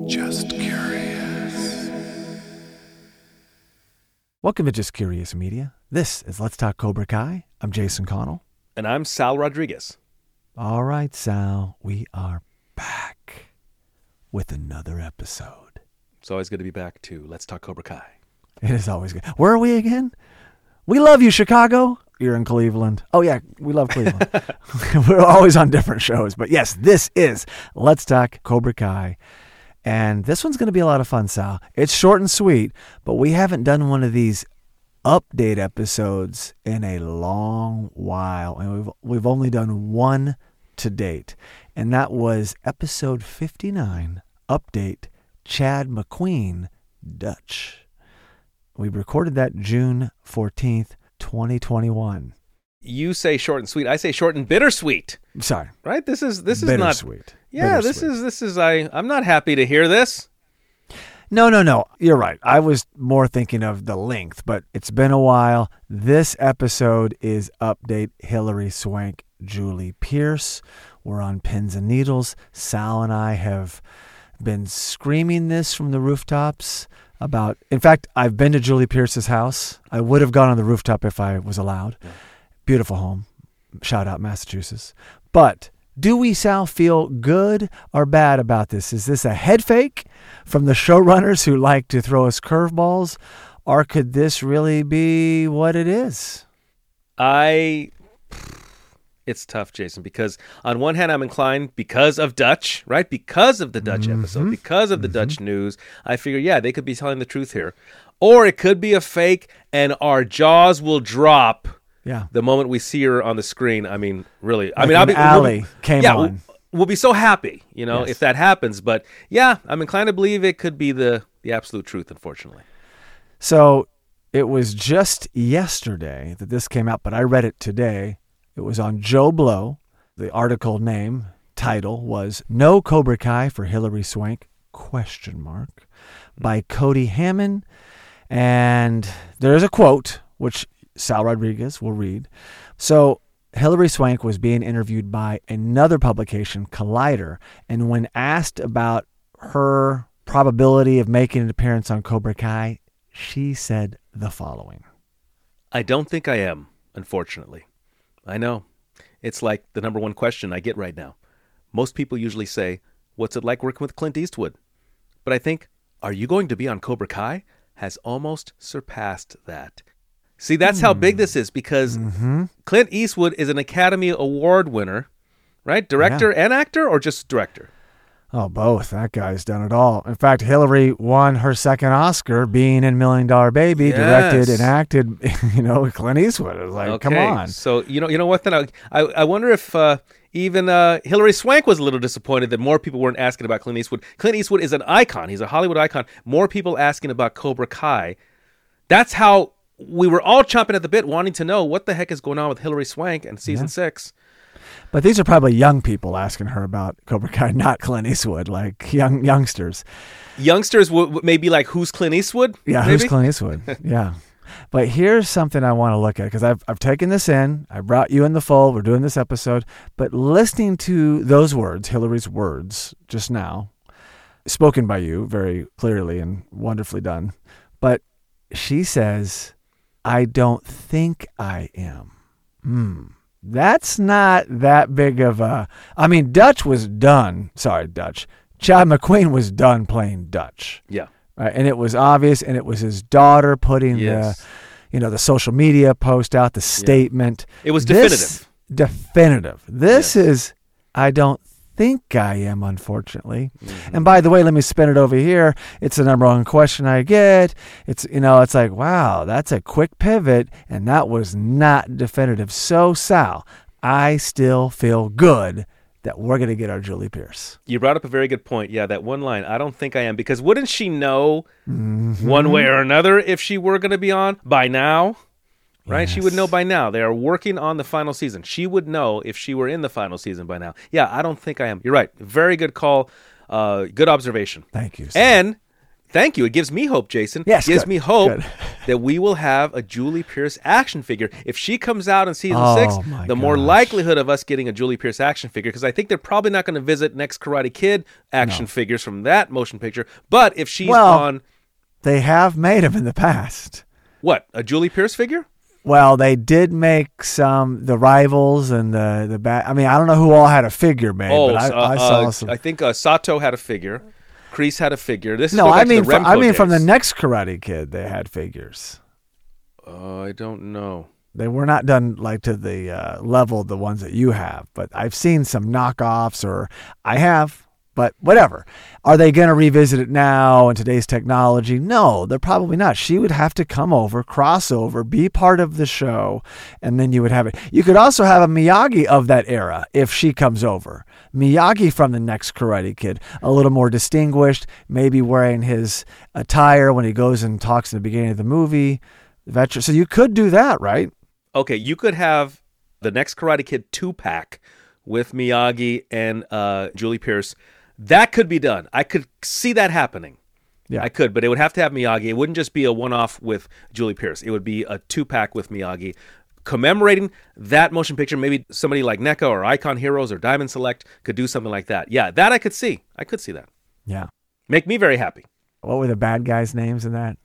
Just Curious. Welcome to Just Curious Media. This is Let's Talk Cobra Kai. I'm Jason Connell. And I'm Sal Rodriguez. All right, Sal, we are back with another episode. It's always good to be back to Let's Talk Cobra Kai. It is always good. Where are we again? We love you, Chicago. You're in Cleveland. Oh, yeah, we love Cleveland. We're always on different shows. But yes, this is Let's Talk Cobra Kai. And this one's going to be a lot of fun, Sal. It's short and sweet, but we haven't done one of these update episodes in a long while. And we've only done one to date. And that was episode 59, Update Chad McQueen, Dutch. We recorded that June 14th, 2021. You say short and sweet. I say short and bittersweet. Sorry. Right? This is not bittersweet. Yeah, Bittersweet. this is I'm not happy to hear this. No. You're right. I was more thinking of the length, but it's been a while. This episode is Update Hilary Swank, Julie Pierce. We're on pins and needles. Sal and I have been screaming this from the rooftops about, in fact, I've been to Julie Pierce's house. I would have gone on the rooftop if I was allowed. Yeah. Beautiful home. Shout out Massachusetts. But do we, Sal, feel good or bad about this? Is this a head fake from the showrunners who like to throw us curveballs? Or could this really be what it is? It's tough, Jason, because on one hand, I'm inclined because of Dutch, right? Because of the Dutch episode, because of the Dutch news, I figure, yeah, they could be telling the truth here. Or it could be a fake and our jaws will drop the moment we see her on the screen. I mean, really. Like Allie came on. We'll be so happy, if that happens. But yeah, I'm inclined to believe it could be the absolute truth, unfortunately. So it was just yesterday that this came out, but I read it today. It was on Joe Blow. The article title was No Cobra Kai for Hilary Swank, ? By Cody Hammond. And there's a quote, which Sal Rodriguez will read. So Hilary Swank was being interviewed by another publication, Collider, and when asked about her probability of making an appearance on Cobra Kai, she said the following. I don't think I am, unfortunately. I know. It's like the number one question I get right now. Most people usually say, what's it like working with Clint Eastwood? But I think, are you going to be on Cobra Kai? Has almost surpassed that. See, that's how big this is because Clint Eastwood is an Academy Award winner, right? Director and actor, or just director? Oh, both. That guy's done it all. In fact, Hilary won her second Oscar being in $1 Million Baby, directed and acted, Clint Eastwood. It was like, come on. So, you know what, then I wonder if even Hilary Swank was a little disappointed that more people weren't asking about Clint Eastwood. Clint Eastwood is an icon. He's a Hollywood icon. More people asking about Cobra Kai. That's how we were all chomping at the bit wanting to know what the heck is going on with Hilary Swank in season 6. But these are probably young people asking her about Cobra Kai, not Clint Eastwood, like youngsters. Youngsters may be like, who's Clint Eastwood? Yeah, maybe? Who's Clint Eastwood? Yeah. But here's something I want to look at, because I've taken this in. I brought you in the fold. We're doing this episode. But listening to those words, Hilary's words just now, spoken by you very clearly and wonderfully done. But she says, I don't think I am. That's not that big of a... I mean, Dutch was done. Sorry, Dutch. Chad McQueen was done playing Dutch. Yeah. Right? And it was obvious, and it was his daughter putting the social media post out, the statement. It was definitive. This is, I don't think I am, unfortunately. And by the way, let me spin it over here. It's the number one question I get. It's like, wow, that's a quick pivot, and that was not definitive. So, Sal, I still feel good that we're going to get our Julie Pierce. You brought up a very good point. Yeah, that one line, I don't think I am, because wouldn't she know one way or another if she were going to be on by now? Right? Yes. She would know by now. They are working on the final season. She would know if she were in the final season by now. Yeah, I don't think I am. You're right. Very good call. Good observation. Thank you, sir. And Thank you. It gives me hope, Jason. Yes, it gives good, me hope good. that we will have a Julie Pierce action figure. If she comes out in season Oh, 6, my the more gosh. likelihood of us getting a Julie Pierce action figure, because I think they're probably not going to visit Next Karate Kid action figures from that motion picture. But if she's on... They have made them in the past. What, a Julie Pierce figure? Well, they did make the Rivals and the I mean, I don't know who all had a figure made, but I saw some. I think Sato had a figure. Kreese had a figure. This is No, go back I to the mean, Remco from the days. next Karate Kid, they had figures. I don't know. They were not done like to the level of the ones that you have, but I've seen some knockoffs, or I have, but whatever. Are they going to revisit it now in today's technology? No, they're probably not. She would have to come over, cross over, be part of the show, and then you would have it. You could also have a Miyagi of that era if she comes over. Miyagi from the next Karate Kid, a little more distinguished, maybe wearing his attire when he goes and talks in the beginning of the movie. Veteran. So you could do that, right? Okay, you could have the next Karate Kid 2-pack with Miyagi and Julie Pierce. That could be done. I could see that happening. Yeah. I could, but it would have to have Miyagi. It wouldn't just be a one-off with Julie Pierce. It would be a 2-pack with Miyagi, commemorating that motion picture. Maybe somebody like NECA or Icon Heroes or Diamond Select could do something like that. Yeah, that I could see. I could see that. Yeah. Make me very happy. What were the bad guys' names in that?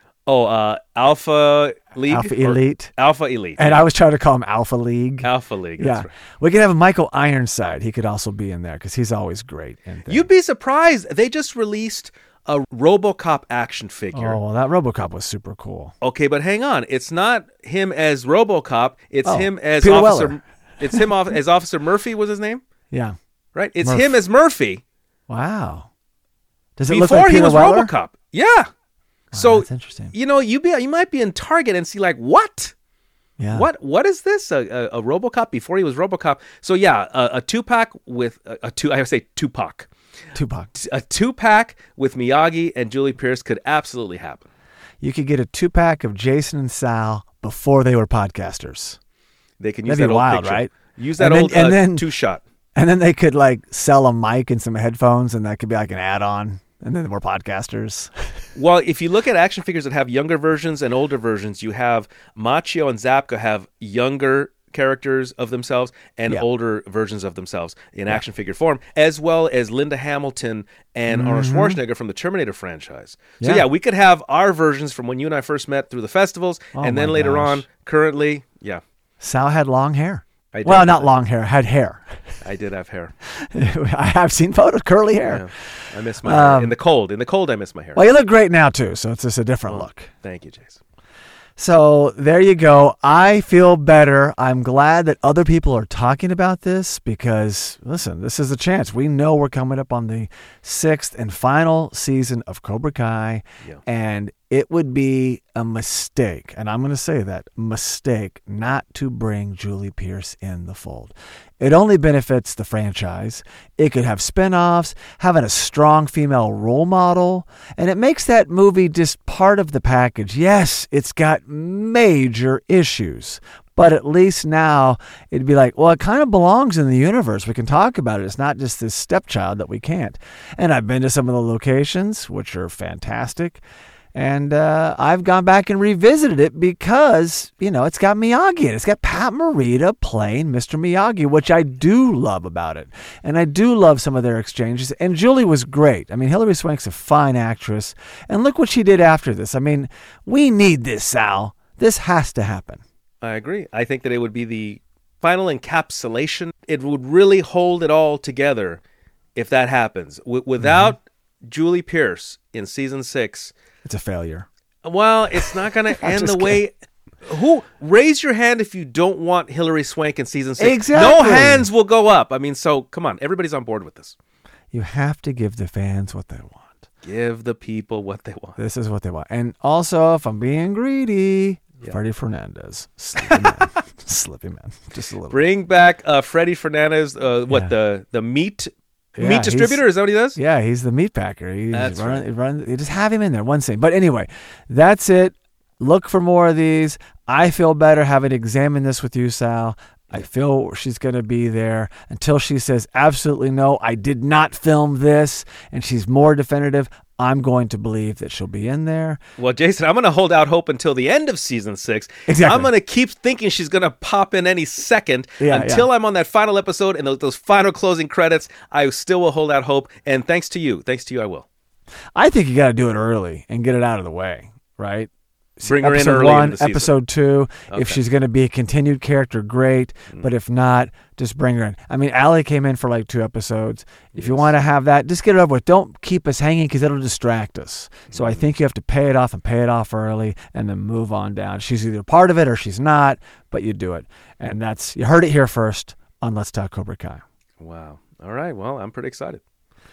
Oh, Alpha League? Alpha Elite. Alpha Elite. And I was trying to call him Alpha League. Alpha League, Yeah. that's right. We could have Michael Ironside. He could also be in there because he's always great. You'd be surprised. They just released a RoboCop action figure. Oh, well, that RoboCop was super cool. Okay, but hang on. It's not him as RoboCop. It's him as Peter Officer. Weller. It's him as Officer Murphy was his name, Yeah. right? It's Murph. him as Murphy Wow. Does it before look like he Peter was Weller? RoboCop. Yeah. So that's interesting. you might be in Target and see like what? Yeah. What is this? A RoboCop before he was RoboCop. So yeah, a 2-pack with I would say Tupac. Tupac. A 2-pack with Miyagi and Julie Pierce could absolutely happen. You could get a 2-pack of Jason and Sal before they were podcasters. They can use That'd that be old wild, picture. right? Use that And then- old and then- 2-shot. And then they could like sell a mic and some headphones, and that could be like an add-on. And then we're podcasters. Well, if you look at action figures that have younger versions and older versions, you have Machio and Zapka have younger characters of themselves and older versions of themselves in action figure form, as well as Linda Hamilton and Arnold Schwarzenegger from the Terminator franchise. So yeah, we could have our versions from when you and I first met through the festivals, and then my later gosh. on, currently, yeah, Sal had long hair. I did. Well, not long hair, had hair. I did have hair. I have seen photos, curly hair. Yeah. I miss my hair. In the cold, I miss my hair. Well, you look great now, too, so it's just a different look. Thank you, Jason. So there you go. I feel better. I'm glad that other people are talking about this because, listen, this is a chance. We know we're coming up on the 6th and final season of Cobra Kai, and it would be a mistake, and I'm going to say that, mistake not to bring Julie Pierce in the fold. It only benefits the franchise. It could have spinoffs, having a strong female role model, and it makes that movie just part of the package. Yes, it's got major issues, but at least now it'd be like, well, it kind of belongs in the universe. We can talk about it. It's not just this stepchild that we can't. And I've been to some of the locations, which are fantastic. And I've gone back and revisited it because, it's got Miyagi in it. It's got Pat Morita playing Mr. Miyagi, which I do love about it. And I do love some of their exchanges. And Julie was great. I mean, Hilary Swank's a fine actress. And look what she did after this. I mean, we need this, Sal. This has to happen. I agree. I think that it would be the final encapsulation. It would really hold it all together if that happens. Without Julie Pierce in season 6... It's a failure. Well, it's not going to end the just way... Raise your hand if you don't want Hilary Swank in season 6. Exactly. No hands will go up. I mean, so come on. Everybody's on board with this. You have to give the fans what they want. Give the people what they want. This is what they want. And also, if I'm being greedy, Freddie Fernandez. Slippy man. Slippy man. Just a little. Bring back Freddie Fernandez, the meat... meat distributor, is that what he does? Yeah, he's the meat packer. That's right. You just have him in there, one scene. But anyway, that's it. Look for more of these. I feel better having examined this with you, Sal. I feel she's going to be there until she says, absolutely no, I did not film this, and she's more definitive. I'm going to believe that she'll be in there. Well, Jason, I'm going to hold out hope until the end of season 6. Exactly. I'm going to keep thinking she's going to pop in any second until I'm on that final episode and those final closing credits. I still will hold out hope. And thanks to you, I will. I think you got to do it early and get it out of the way, right? Bring her in episode early 1, in the season. episode 2. Okay. If she's going to be a continued character, great. But if not, just bring her in. I mean, Allie came in for like 2 episodes. If you want to have that, just get it over with. Don't keep us hanging because it'll distract us. So I think you have to pay it off early and then move on down. She's either part of it or she's not, but you do it. And you heard it here first on Let's Talk Cobra Kai. Wow. All right. Well, I'm pretty excited.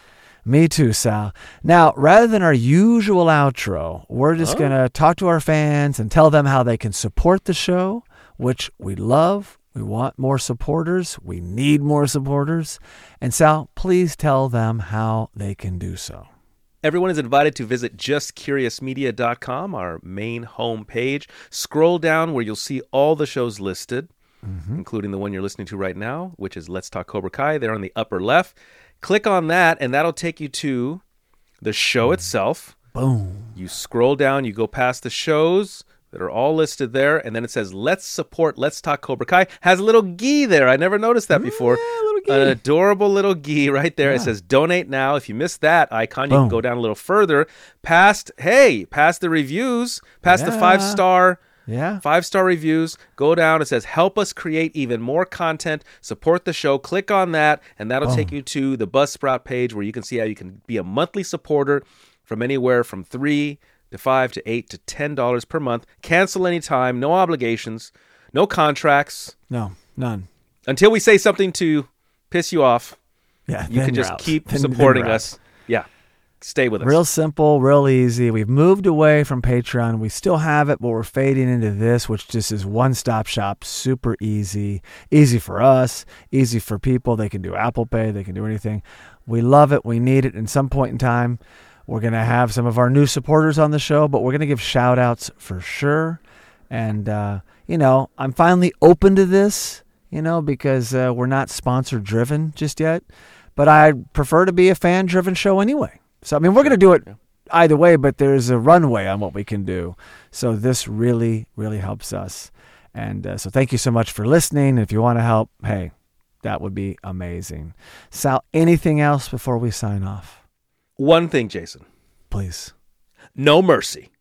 Me too, Sal. Now, rather than our usual outro, we're just going to talk to our fans and tell them how they can support the show, which we love. We want more supporters. We need more supporters. And Sal, please tell them how they can do so. Everyone is invited to visit justcuriousmedia.com, our main home page. Scroll down where you'll see all the shows listed, including the one you're listening to right now, which is Let's Talk Cobra Kai. They're on the upper left. Click on that, and that'll take you to the show itself. Boom. You scroll down, you go past the shows that are all listed there, and then it says, Let's support Let's Talk Cobra Kai. Has a little gi there. I never noticed that before. Yeah, little gi. An adorable little gi right there. Yeah. It says, Donate Now. If you missed that icon, you Boom. can go down a little further. Past the reviews, past the Yeah. 5-star. Yeah. 5-star reviews. Go down. It says, help us create even more content. Support the show. Click on that, and that'll take you to the Buzzsprout page where you can see how you can be a monthly supporter from anywhere from $3 to $5 to $8 to $10 per month. Cancel anytime. No obligations. No contracts. No, none. Until we say something to piss you off, Yeah, you then can you're just out. keep Then supporting you're out. us. Yeah. Stay with us. Real simple, real easy. We've moved away from Patreon. We still have it, but we're fading into this, which just is one-stop shop, super easy. Easy for us, easy for people. They can do Apple Pay. They can do anything. We love it. We need it. In some point in time, we're going to have some of our new supporters on the show, but we're going to give shout-outs for sure. And, I'm finally open to this, because we're not sponsor-driven just yet. But I prefer to be a fan-driven show anyway. So, we're going to do it either way, but there's a runway on what we can do. So this really, really helps us. And so thank you so much for listening. If you want to help, hey, that would be amazing. Sal, anything else before we sign off? One thing, Jason. Please. No mercy.